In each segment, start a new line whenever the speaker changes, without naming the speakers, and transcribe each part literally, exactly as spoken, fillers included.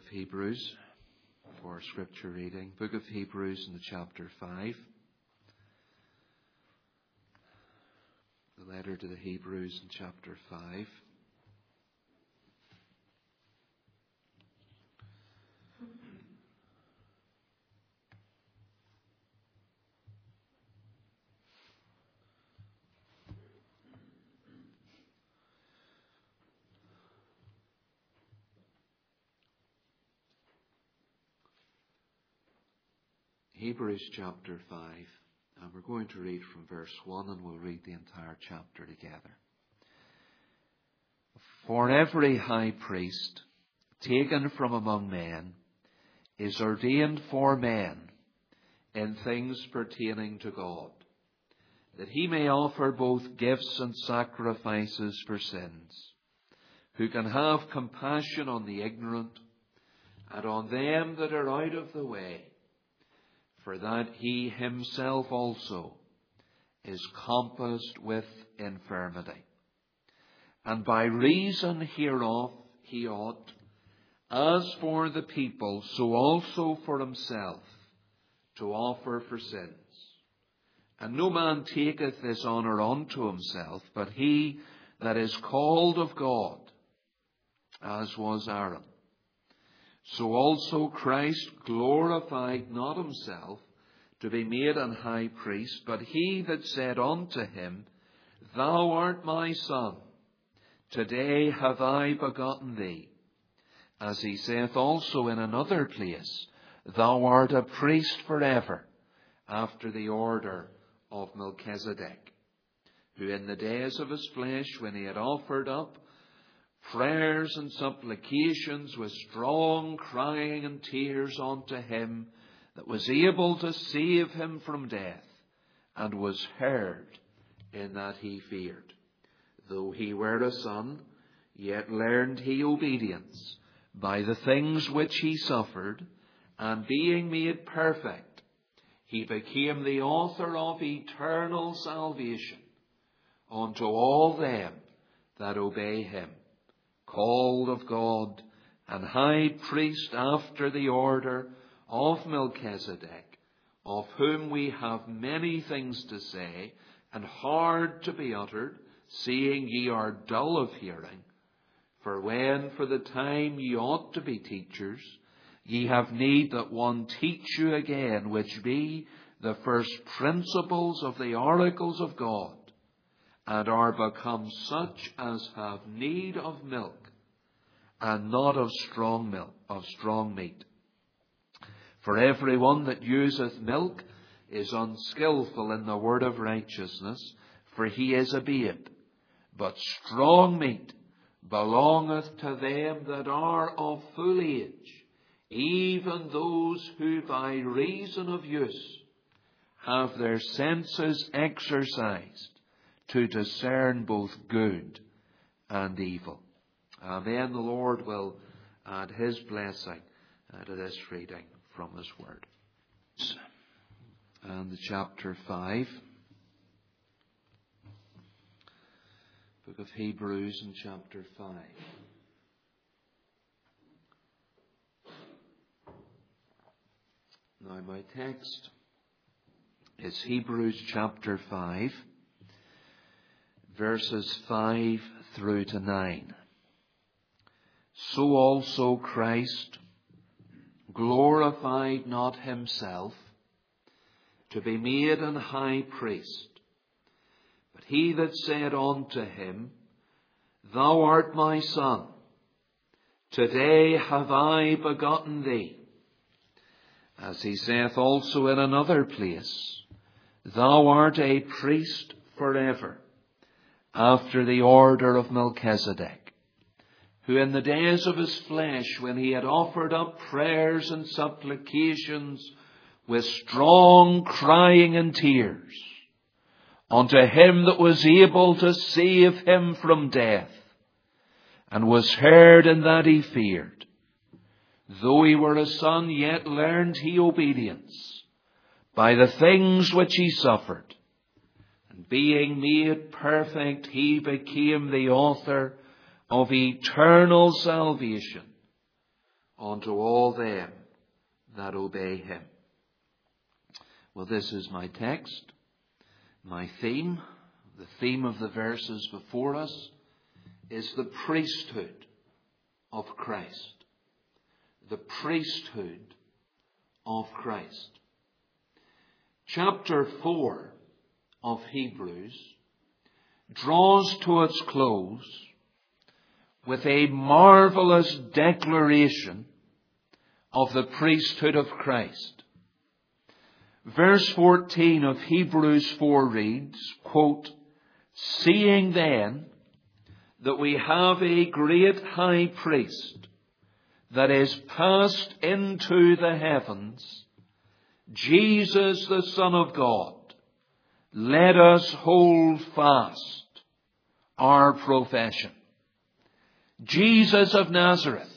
of Hebrews for scripture reading. Book of Hebrews in the chapter five. The letter to the Hebrews in chapter five. Hebrews chapter five, and we're going to read from verse one, and we'll read the entire chapter together. For every high priest taken from among men is ordained for men in things pertaining to God, that he may offer both gifts and sacrifices for sins, who can have compassion on the ignorant and on them that are out of the way, for that he himself also is compassed with infirmity. And by reason hereof he ought, as for the people, so also for himself, to offer for sins. And no man taketh this honour unto himself, but he that is called of God, as was Aaron. So also Christ glorified not himself to be made an high priest, but he that said unto him, Thou art my son, today have I begotten thee. As he saith also in another place, Thou art a priest forever, after the order of Melchizedek, who in the days of his flesh, when he had offered up prayers and supplications with strong crying and tears unto him that was able to save him from death, and was heard in that he feared. Though he were a son, yet learned he obedience by the things which he suffered, and being made perfect, he became the author of eternal salvation unto all them that obey him, called of God, and high priest after the order of Melchizedek, of whom we have many things to say, and hard to be uttered, seeing ye are dull of hearing. For when for the time ye ought to be teachers, ye have need that one teach you again, which be the first principles of the oracles of God, and are become such as have need of milk, and not of strong milk, of strong meat. For every one that useth milk is unskillful in the word of righteousness, for he is a babe. But strong meat belongeth to them that are of full age, even those who by reason of use have their senses exercised to discern both good and evil. Amen. The Lord will add his blessing to this reading from his word. And the chapter five, book of Hebrews in chapter five. Now my text is Hebrews chapter five, verses five through to nine. So also Christ glorified not himself to be made an high priest, but he that said unto him, Thou art my son, today have I begotten thee. As he saith also in another place, Thou art a priest forever, after the order of Melchizedek, who in the days of his flesh, when he had offered up prayers and supplications with strong crying and tears, unto him that was able to save him from death, and was heard in that he feared. Though he were a son, yet learned he obedience by the things which he suffered. And being made perfect, he became the author of eternal salvation unto all them that obey him. Well, this is my text, my theme. The theme of the verses before us is the priesthood of Christ. The priesthood of Christ. Chapter four of Hebrews draws to its close with a marvelous declaration of the priesthood of Christ. Verse fourteen of Hebrews four reads, quote, "Seeing then that we have a great high priest that is passed into the heavens, Jesus the Son of God, let us hold fast our profession." Jesus of Nazareth,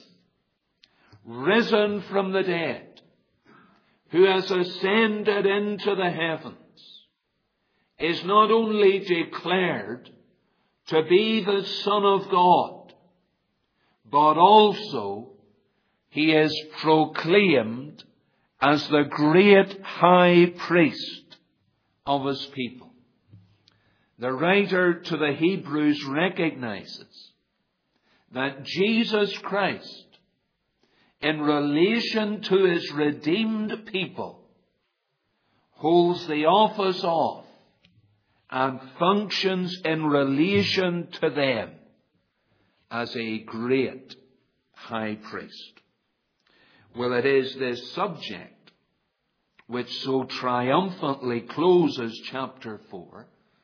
risen from the dead, who has ascended into the heavens, is not only declared to be the Son of God, but also he is proclaimed as the great high priest of his people. The writer to the Hebrews recognizes that Jesus Christ, in relation to his redeemed people, holds the office of and functions in relation to them as a great high priest. Well, it is this subject which so triumphantly closes chapter four.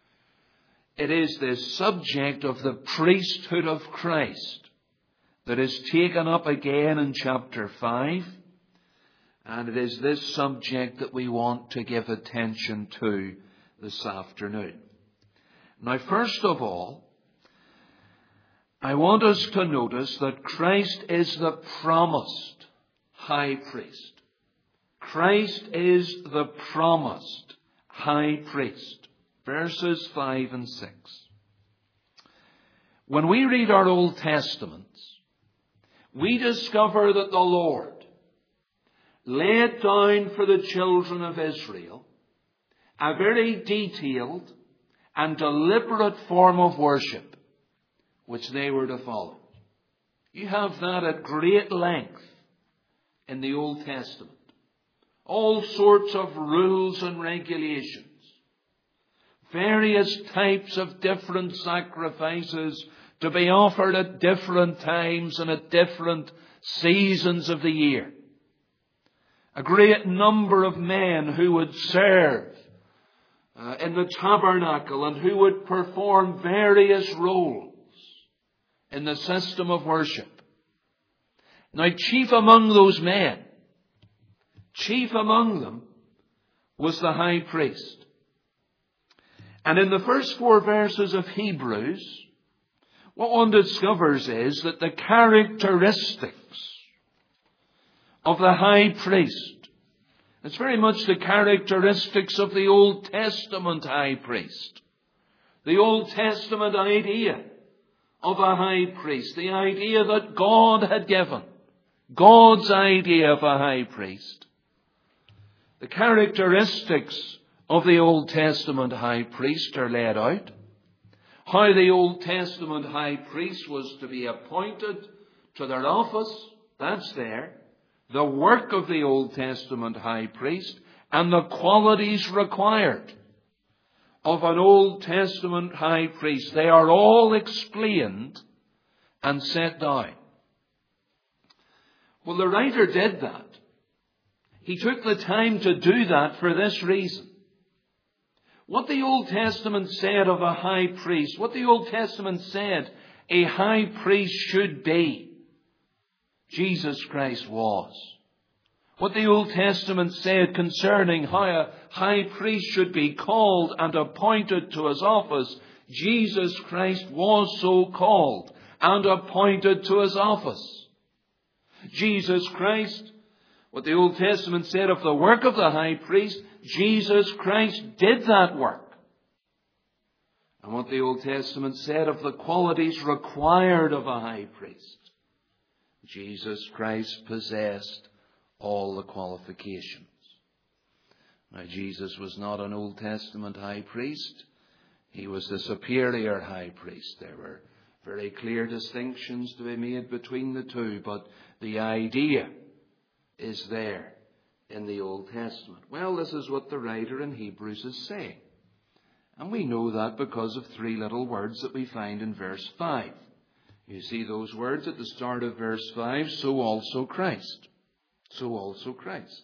It is this subject of the priesthood of Christ that is taken up again in chapter five. And it is this subject that we want to give attention to this afternoon. Now, first of all, I want us to notice that Christ is the promised high priest. Christ is the promised high priest. Verses five and six. When we read our Old Testaments, we discover that the Lord laid down for the children of Israel a very detailed and deliberate form of worship which they were to follow. You have that at great length in the Old Testament. All sorts of rules and regulations. Various types of different sacrifices to be offered at different times and at different seasons of the year. A great number of men who would serve uh, in the tabernacle and who would perform various roles in the system of worship. Now, chief among those men, chief among them, was the high priest. And in the first four verses of Hebrews, what one discovers is that the characteristics of the high priest, it's very much the characteristics of the Old Testament high priest. The Old Testament idea of a high priest, the idea that God had given, God's idea of a high priest. The characteristics of the Old Testament high priest are laid out. How the Old Testament high priest was to be appointed to their office, that's there. The work of the Old Testament high priest and the qualities required of an Old Testament high priest. They are all explained and set down. Well, the writer did that. He took the time to do that for this reason. What the Old Testament said of a high priest, what the Old Testament said a high priest should be, Jesus Christ was. What the Old Testament said concerning how a high priest should be called and appointed to his office, Jesus Christ was so called and appointed to his office. Jesus Christ, what the Old Testament said of the work of the high priest, Jesus Christ did that work. And what the Old Testament said of the qualities required of a high priest, Jesus Christ possessed all the qualifications. Now, Jesus was not an Old Testament high priest. He was the superior high priest. There were very clear distinctions to be made between the two, but the idea is there in the Old Testament. Well, this is what the writer in Hebrews is saying. And we know that because of three little words that we find in verse five. You see those words at the start of verse five, so also Christ. So also Christ.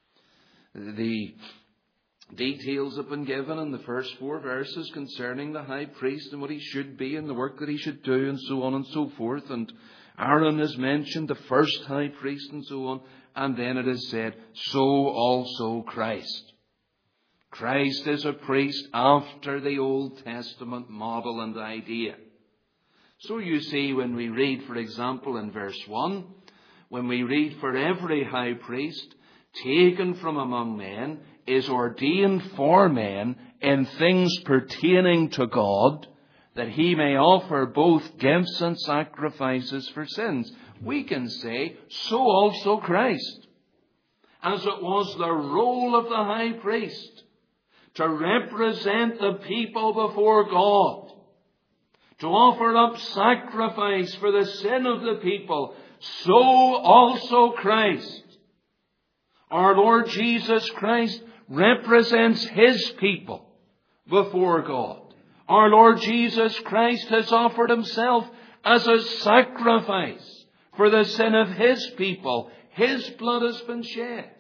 The details have been given in the first four verses concerning the high priest and what he should be and the work that he should do and so on and so forth. And Aaron is mentioned, the first high priest and so on. And then it is said, so also Christ. Christ is a priest after the Old Testament model and idea. So you see, when we read, for example, in verse one, when we read, for every high priest taken from among men is ordained for men in things pertaining to God, that he may offer both gifts and sacrifices for sins. We can say, so also Christ. As it was the role of the high priest to represent the people before God, to offer up sacrifice for the sin of the people, so also Christ, our Lord Jesus Christ, represents his people before God. Our Lord Jesus Christ has offered himself as a sacrifice for the sin of his people. His blood has been shed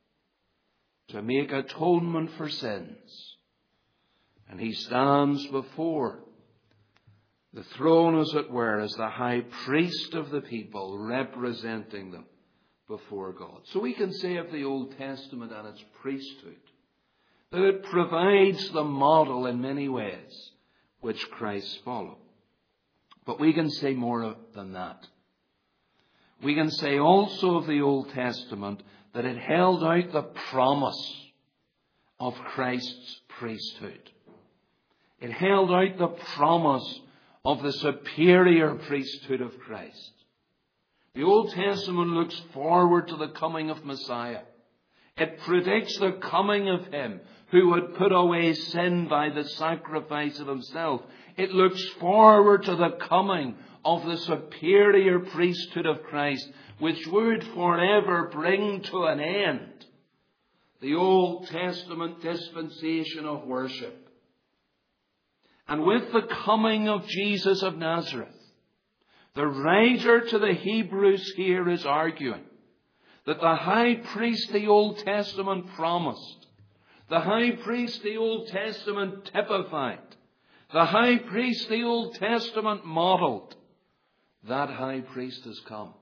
to make atonement for sins. And he stands before the throne, as it were, as the high priest of the people, representing them before God. So we can say of the Old Testament and its priesthood that it provides the model in many ways which Christ followed. But we can say more than that. We can say also of the Old Testament that it held out the promise of Christ's priesthood. It held out the promise of the superior priesthood of Christ. The Old Testament looks forward to the coming of Messiah. It predicts the coming of him who would put away sin by the sacrifice of himself. It looks forward to the coming of the superior priesthood of Christ, which would forever bring to an end the Old Testament dispensation of worship. And with the coming of Jesus of Nazareth, the writer to the Hebrews here is arguing that the high priest the Old Testament promised, the high priest the Old Testament typified, the high priest the Old Testament modeled, that high priest has come.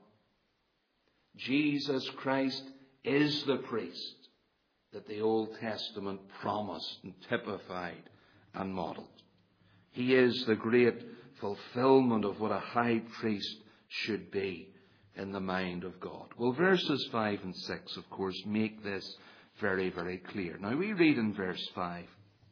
Jesus Christ is the priest that the Old Testament promised and typified and modeled. He is the great fulfillment of what a high priest should be in the mind of God. Well, verses five and six, of course, make this very, very clear. Now, we read in verse five,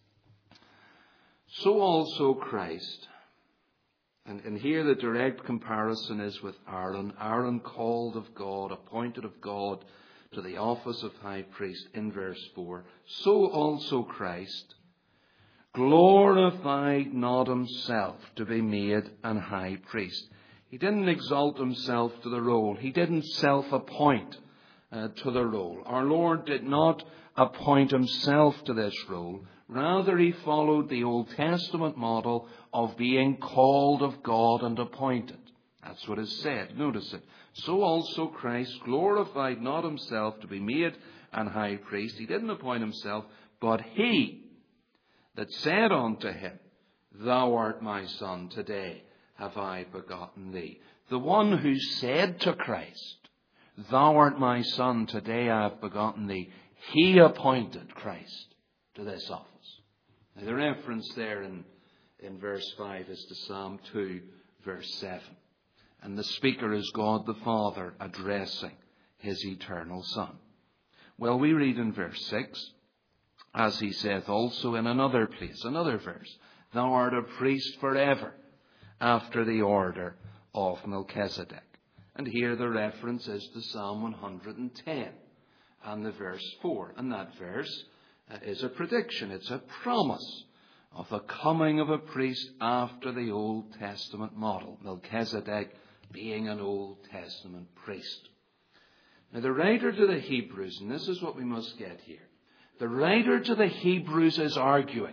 so also Christ, and, and here the direct comparison is with Aaron. Aaron called of God, appointed of God to the office of high priest in verse four. So also Christ glorified not himself to be made an high priest. He didn't exalt himself to the role. He didn't self-appoint uh, to the role. Our Lord did not appoint himself to this role. Rather, he followed the Old Testament model of being called of God and appointed. That's what is said. Notice it. So also Christ glorified not himself to be made an high priest. He didn't appoint himself, but he that said unto him, Thou art my son, today have I begotten thee. The one who said to Christ, Thou art my son, today I have begotten thee, he appointed Christ to this office. Now, the reference there in, in verse five is to Psalm two, verse seven. And the speaker is God the Father addressing his eternal Son. Well, we read in verse six, as he saith also in another place, another verse, Thou art a priest forever, after the order of Melchizedek.
And here the reference is to Psalm one hundred ten and the verse four. And that verse uh, is a prediction. It's a promise of the coming of a priest after the Old Testament model, Melchizedek being an Old Testament priest. Now the writer to the Hebrews, and this is what we must get here, the writer to the Hebrews is arguing.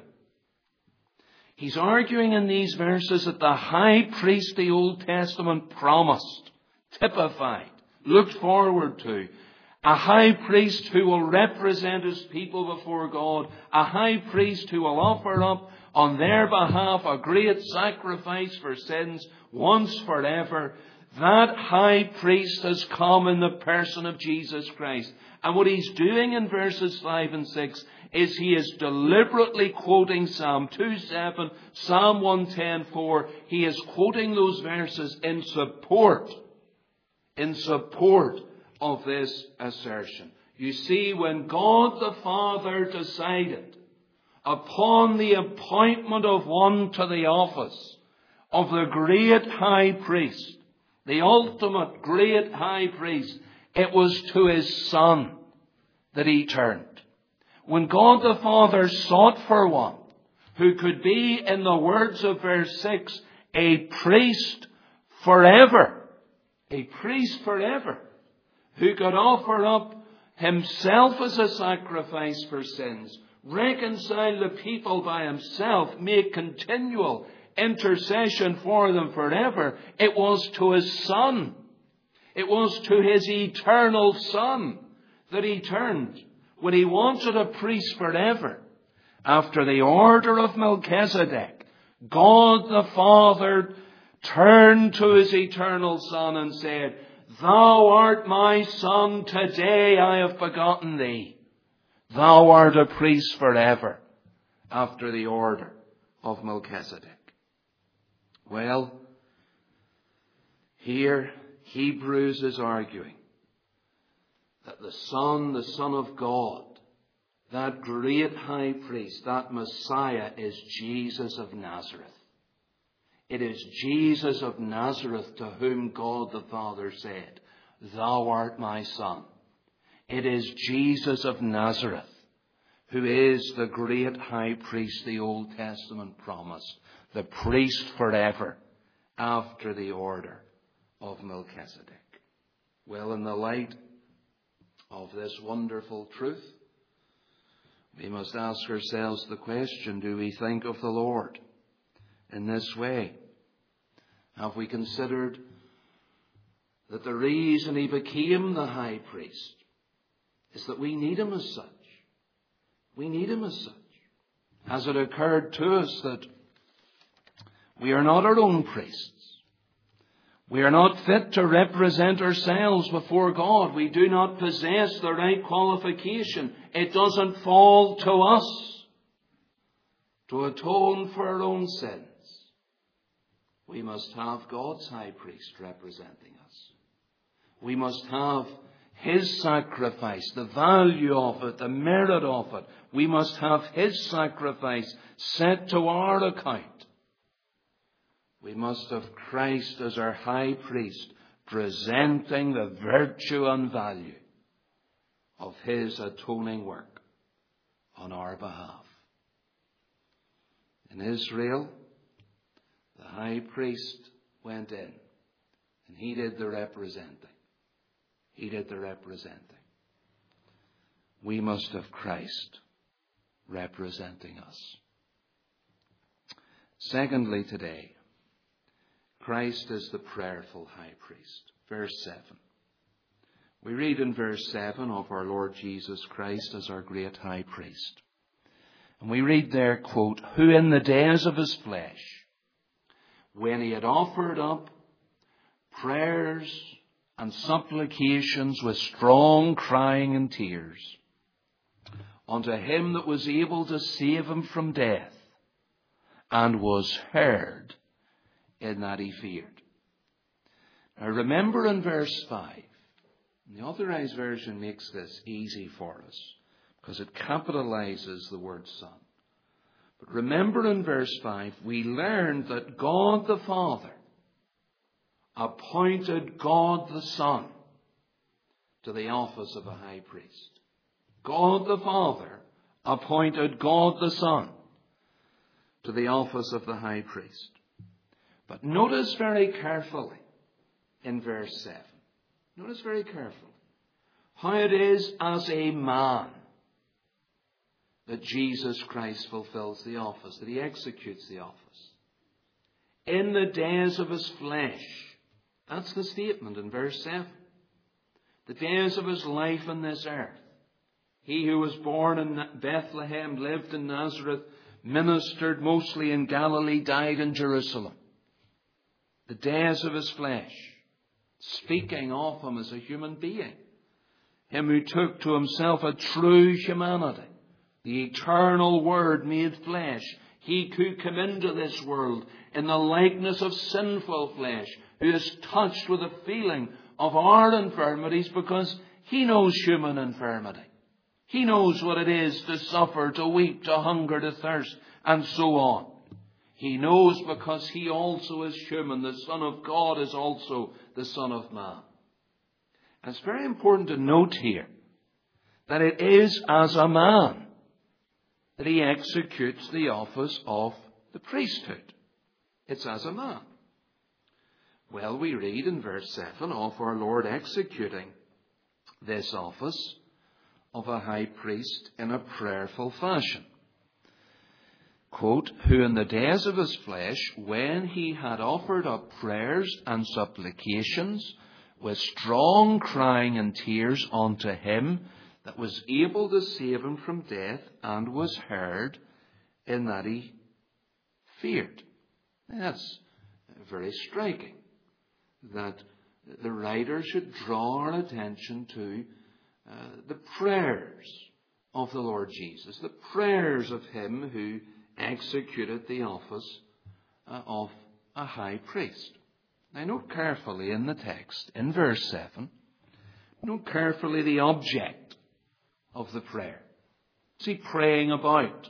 He's arguing in these verses that the high priest the Old Testament promised, typified, looked forward to, a high priest who will represent his people before God, a high priest who will offer up on their behalf a great sacrifice for sins once forever. That high priest has come in the person of Jesus Christ. And what he's doing in verses five and six is he is deliberately quoting Psalm two seven, Psalm one ten four. He is quoting those verses in support, in support of this assertion. You see, when God the Father decided upon the appointment of one to the office of the great high priest, the ultimate great high priest, it was to his Son that he turned. When God the Father sought for one who could be, in the words of verse six, a priest forever, a priest forever, who could offer up himself as a sacrifice for sins, reconcile the people by himself, make continual intercession for them forever, it was to his Son, it was to his eternal Son that he turned when he wanted a priest forever. After the order of Melchizedek, God the Father turned to his eternal Son and said, "Thou art my Son, today I have begotten thee. Thou art a priest forever," after the order of Melchizedek. Well, here Hebrews is arguing that the Son, the Son of God, that great high priest, that Messiah, is Jesus of Nazareth. It is Jesus of Nazareth to whom God the Father said, "Thou art my Son." It is Jesus of Nazareth who is the great high priest the Old Testament promised, the priest forever after the order of Melchizedek. Well, in the light of this wonderful truth, we must ask ourselves the question, do we think of the Lord in this way? Have we considered that the reason he became the high priest is that we need him as such? We need him as such. Has it occurred to us that we are not our own priests? We are not fit to represent ourselves before God. We do not possess the right qualification. It doesn't fall to us to atone for our own sins. We must have God's high priest representing us. We must have his sacrifice, the value of it, the merit of it. We must have his sacrifice set to our account. We must have Christ as our high priest, presenting the virtue and value of his atoning work on our behalf. In Israel, the high priest went in and he did the representing. He did the representing. We must have Christ representing us. Secondly, today, Christ is the prayerful high priest. Verse seven. We read in verse seven of our Lord Jesus Christ as our great high priest. And we read there, quote, "Who in the days of his flesh, when he had offered up prayers and supplications with strong crying and tears unto him that was able to save him from death, and was heard in that he feared." Now remember in verse five, the Authorized Version makes this easy for us because it capitalizes the word Son. But remember in verse five, we learned that God the Father appointed God the Son to the office of a high priest. God the Father appointed God the Son to the office of the high priest. But notice very carefully in verse seven. Notice very carefully how it is as a man that Jesus Christ fulfills the office, that he executes the office. In the days of his flesh. That's the statement in verse seven. The days of his life on this earth. He who was born in Bethlehem, lived in Nazareth, ministered mostly in Galilee, died in Jerusalem. The days of his flesh. Speaking of him as a human being. Him who took to himself a true humanity. The eternal Word made flesh. He could come into this world in the likeness of sinful flesh, who is touched with a feeling of our infirmities because he knows human infirmity. He knows what it is to suffer, to weep, to hunger, to thirst, and so on. He knows because he also is human. The Son of God is also the Son of Man. And it's very important to note here that it is as a man that he executes the office of the priesthood. It's as a man. Well, we read in verse seven of our Lord executing this office of a high priest in a prayerful fashion. Quote, who in the days of his flesh, when he had offered up prayers and supplications with strong crying and tears unto him that was able to save him from death, and was heard in that he feared. That's very striking that the writer should draw our attention to uh, the prayers of the Lord Jesus, the prayers of him who executed the office uh, of a high priest. Now note carefully in the text, in verse seven, note carefully the object of the prayer. What's he praying about?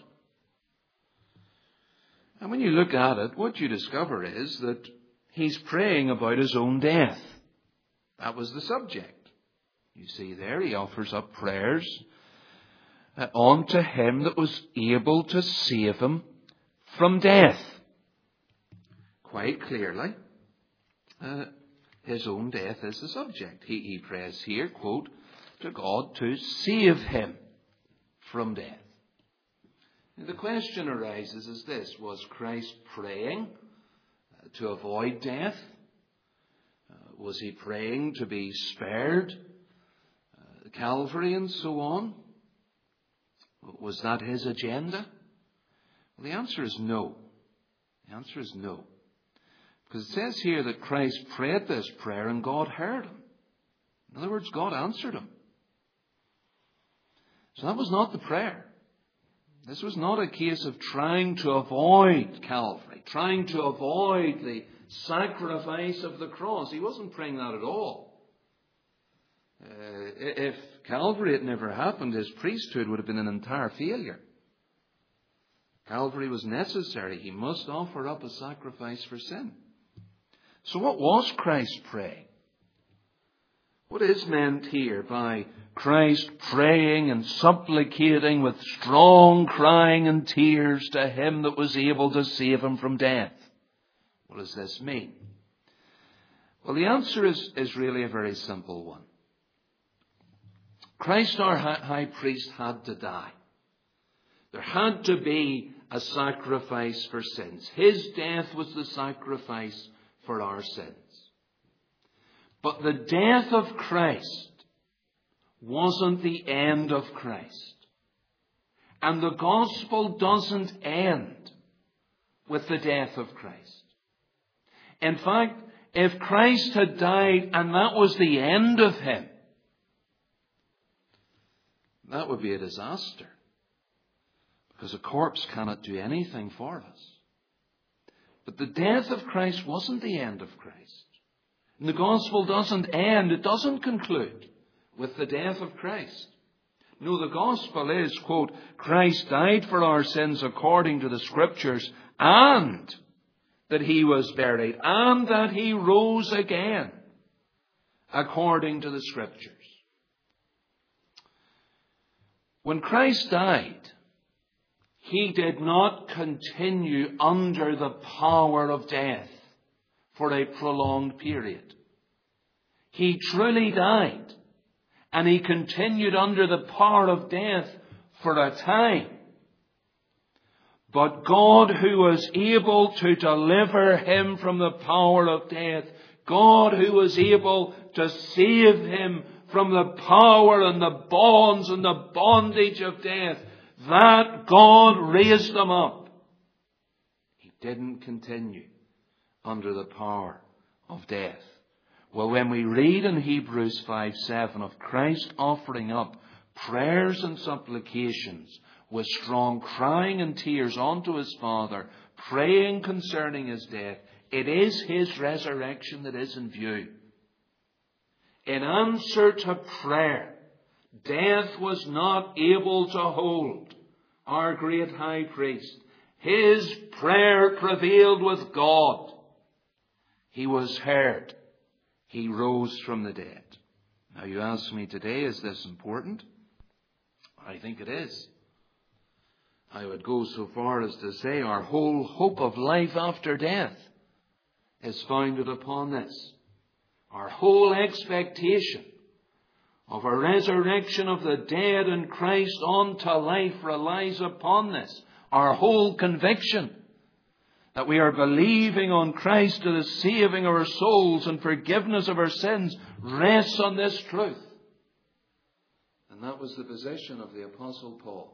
And when you look at it, what you discover is that he's praying about his own death. That was the subject. You see there, he offers up prayers uh, unto him that was able to save him from death. Quite clearly, uh, his own death is the subject. He, he prays here, quote, to God to save him from death. Now, the question arises is this: was Christ praying uh, to avoid death? Uh, was he praying to be spared uh, Calvary and so on? Was that his agenda? Well, the answer is no. The answer is no. Because it says here that Christ prayed this prayer and God heard him. In other words, God answered him. So that was not the prayer. This was not a case of trying to avoid Calvary, trying to avoid the sacrifice of the cross. He wasn't praying that at all. Uh, if Calvary had never happened, his priesthood would have been an entire failure. Calvary was necessary. He must offer up a sacrifice for sin. So what was Christ praying? What is meant here by Christ praying and supplicating with strong crying and tears to him that was able to save him from death? What does this mean? Well, the answer is, is really a very simple one. Christ, our high priest, had to die. There had to be a sacrifice for sins. His death was the sacrifice for our sins. But the death of Christ wasn't the end of Christ. And the gospel doesn't end with the death of Christ. In fact, if Christ had died and that was the end of him, that would be a disaster. Because a corpse cannot do anything for us. But the death of Christ wasn't the end of Christ. And the gospel doesn't end, it doesn't conclude with the death of Christ. No, the gospel is, quote, Christ died for our sins according to the Scriptures, and that he was buried, and that he rose again, according to the Scriptures. When Christ died, he did not continue under the power of death for a prolonged period. He truly died, and he continued under the power of death for a time. But God, who was able to deliver him from the power of death, God who was able to save him from the power and the bonds and the bondage of death, that God raised him up. He didn't continue under the power of death. Well, when we read in Hebrews five seven of Christ offering up prayers and supplications with strong crying and tears unto his Father, praying concerning his death, it is his resurrection that is in view. In answer to prayer, death was not able to hold our great high priest. His prayer prevailed with God. He was heard. He rose from the dead. Now you ask me today, is this important? I think it is. I would go so far as to say our whole hope of life after death is founded upon this. Our whole expectation of a resurrection of the dead in Christ unto life relies upon this. Our whole conviction that we are believing on Christ to the saving of our souls and forgiveness of our sins rests on this truth. And that was the position of the Apostle Paul.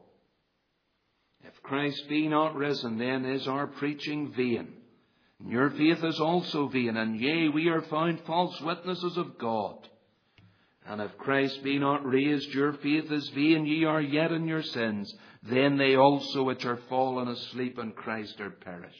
If Christ be not risen, then is our preaching vain. And your faith is also vain. And yea, we are found false witnesses of God. And if Christ be not raised, your faith is vain. Ye are yet in your sins. Then they also which are fallen asleep in Christ are perished.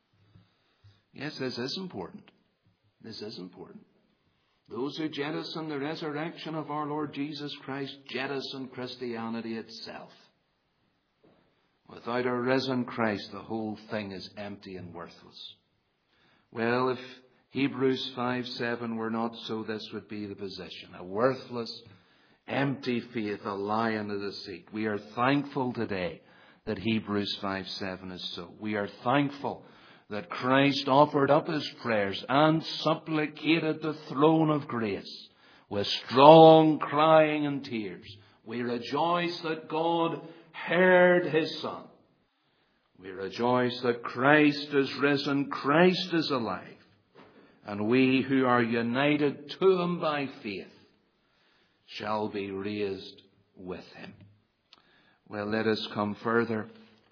Yes, this is important. This is important. Those who jettison the resurrection of our Lord Jesus Christ jettison Christianity itself. Without a risen Christ, the whole thing is empty and worthless. Well, if Hebrews five seven were not so, this would be the position. A worthless, empty faith, a lie under the seat. We are thankful today that Hebrews five seven is so. We are thankful that Christ offered up his prayers and supplicated the throne of grace with strong crying and tears. We rejoice that God heard his Son. We rejoice that Christ is risen, Christ is alive, and we who are united to him by faith shall be raised with him. Well, let us come further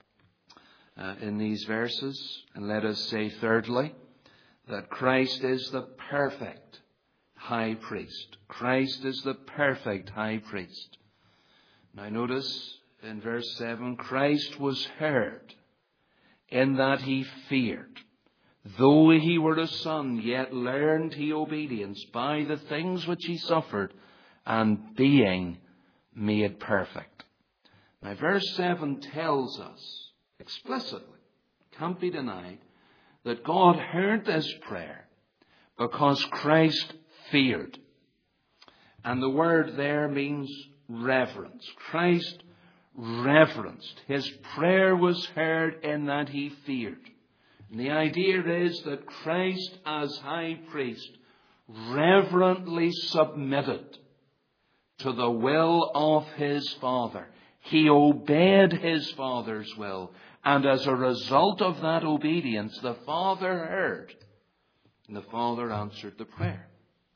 uh, in these verses, and let us say thirdly that Christ is the perfect high priest. Christ is the perfect high priest. Now notice in verse seven, Christ was heard in that he feared. Though he were a son, yet learned he obedience by the things which he suffered, and being made perfect. Now verse seven tells us explicitly, can't be denied, that God heard this prayer because Christ feared. And the word there means reverence. Christ reverenced. His prayer was heard in that he feared. And the idea is that Christ as high priest reverently submitted to the will of his Father. He obeyed his Father's will. And as a result of that obedience, the Father heard. And the Father answered the prayer.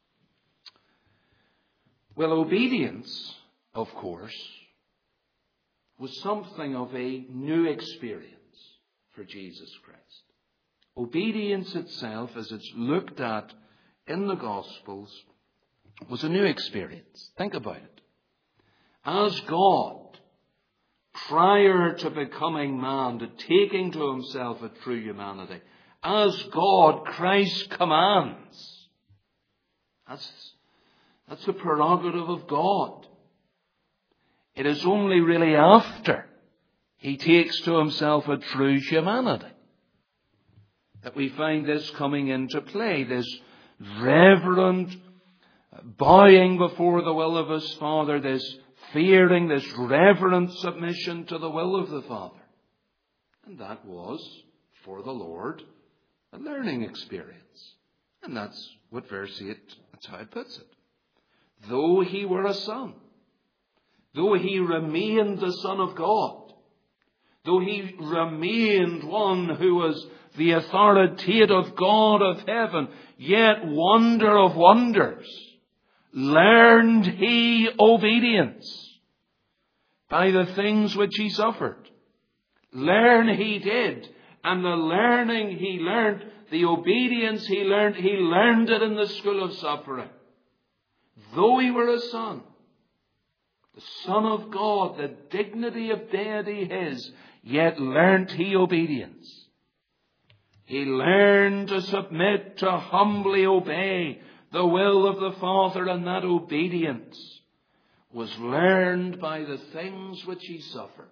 Well, obedience, of course, was something of a new experience for Jesus Christ. Obedience itself, as it's looked at in the Gospels, was a new experience. Think about it. As God, prior to becoming man, to taking to himself a true humanity, as God, Christ commands. That's, that's a prerogative of God. It is only really after he takes to himself a true humanity that we find this coming into play, this reverent bowing before the will of his Father, this fearing, this reverent submission to the will of the Father. And that was, for the Lord, a learning experience. And that's what verse eight, that's how it puts it. Though he were a son, though he remained the Son of God, though he remained one who was the authoritative God of heaven, yet wonder of wonders, learned he obedience by the things which he suffered. Learn he did, and the learning he learned, the obedience he learned, he learned it in the school of suffering. Though he were a son, the Son of God, the dignity of deity his, yet learned he obedience. He learned to submit, to humbly obey the will of the Father, and that obedience was learned by the things which he suffered.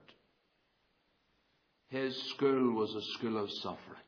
His school was a school of suffering.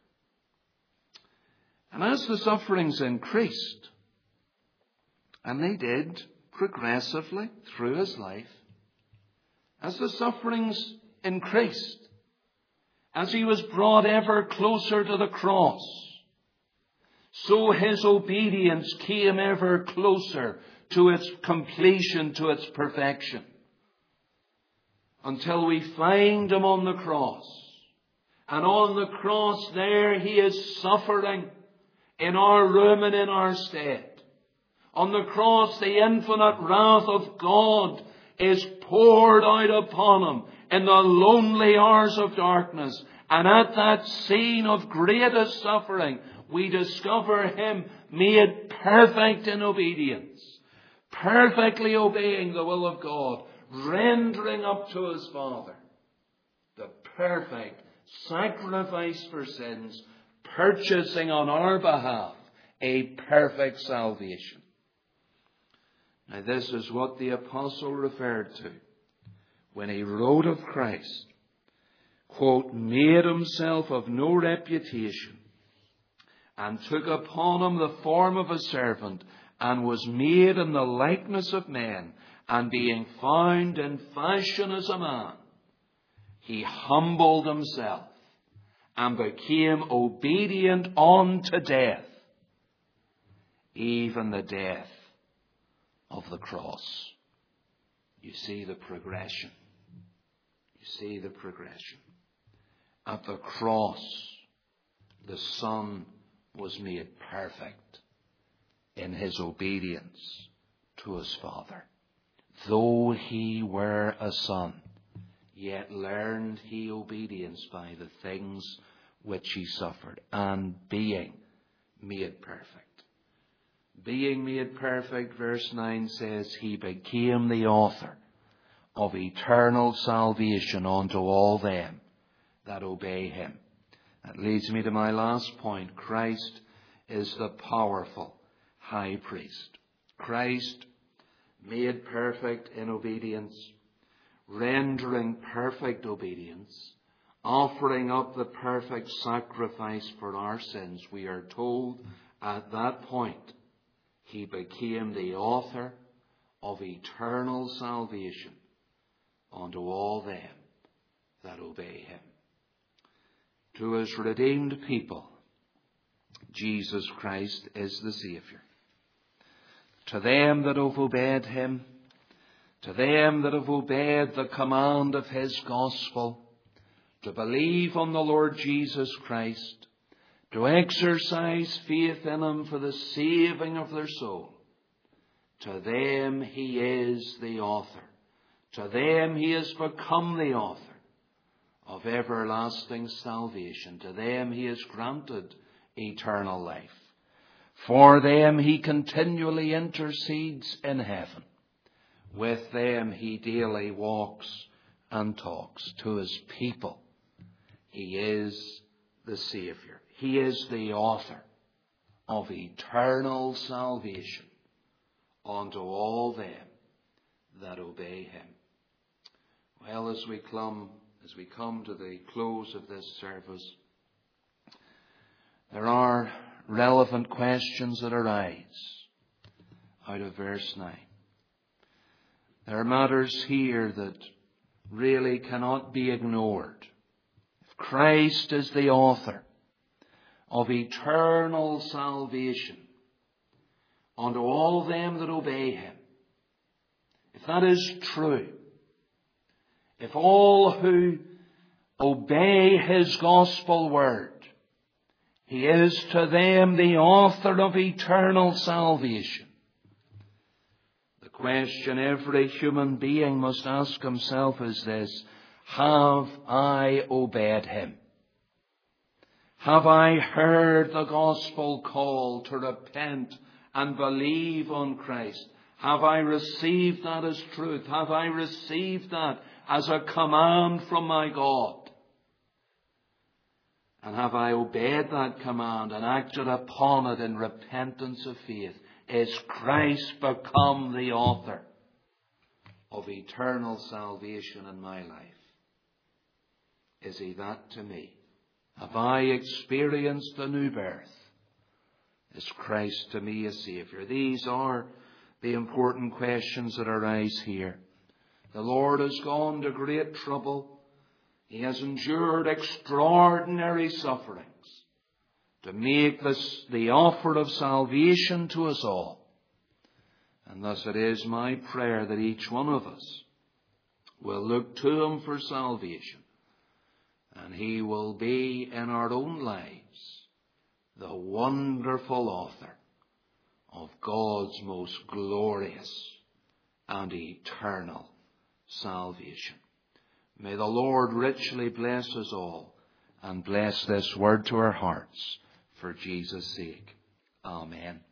And as the sufferings increased, and they did progressively through his life, as the sufferings increased, as he was brought ever closer to the cross, so his obedience came ever closer to its completion, to its perfection, until we find him on the cross. And on the cross there he is suffering in our room and in our stead. On the cross the infinite wrath of God is poured out upon him in the lonely hours of darkness. And at that scene of greatest suffering, we discover him made perfect in obedience, perfectly obeying the will of God, rendering up to his Father the perfect sacrifice for sins, purchasing on our behalf a perfect salvation. Now this is what the apostle referred to when he wrote of Christ, quote, made himself of no reputation, and took upon him the form of a servant, and was made in the likeness of men, and being found in fashion as a man, he humbled himself and became obedient unto death, even the death of the cross. You see the progression. You see the progression. At the cross, the Son was made perfect in his obedience to his Father. Though he were a son, yet learned he obedience by the things which he suffered, and being made perfect. Being made perfect, verse nine says, he became the author of eternal salvation unto all them that obey him. That leads me to my last point. Christ is the powerful high priest. Christ made perfect in obedience, rendering perfect obedience, offering up the perfect sacrifice for our sins. We are told at that point he became the author of eternal salvation unto all them that obey him. To his redeemed people, Jesus Christ is the Saviour. To them that have obeyed him, to them that have obeyed the command of his gospel, to believe on the Lord Jesus Christ, to exercise faith in him for the saving of their soul, to them he is the author. To them he has become the author of everlasting salvation. To them he has granted eternal life. For them he continually intercedes in heaven. With them he daily walks and talks. To his people he is the Saviour. He is the author of eternal salvation unto all them that obey him. Well, as we come, as we come to the close of this service, There are relevant questions that arise out of verse nine. There are matters here that really cannot be ignored. If Christ is the author of eternal salvation unto all them that obey him, if that is true, if all who obey his gospel word, he is to them the author of eternal salvation, the question every human being must ask himself is this: have I obeyed him? Have I heard the gospel call to repent and believe on Christ? Have I received that as truth? Have I received that as a command from my God? And have I obeyed that command and acted upon it in repentance of faith? Is Christ become the author of eternal salvation in my life? Is he that to me? Have I experienced the new birth? Is Christ to me a Saviour? These are the important questions that arise here. The Lord has gone to great trouble. He has endured extraordinary sufferings to make this the offer of salvation to us all. And thus it is my prayer that each one of us will look to him for salvation, and he will be in our own lives the wonderful author of God's most glorious and eternal salvation. May the Lord richly bless us all and bless this word to our hearts for Jesus' sake. Amen.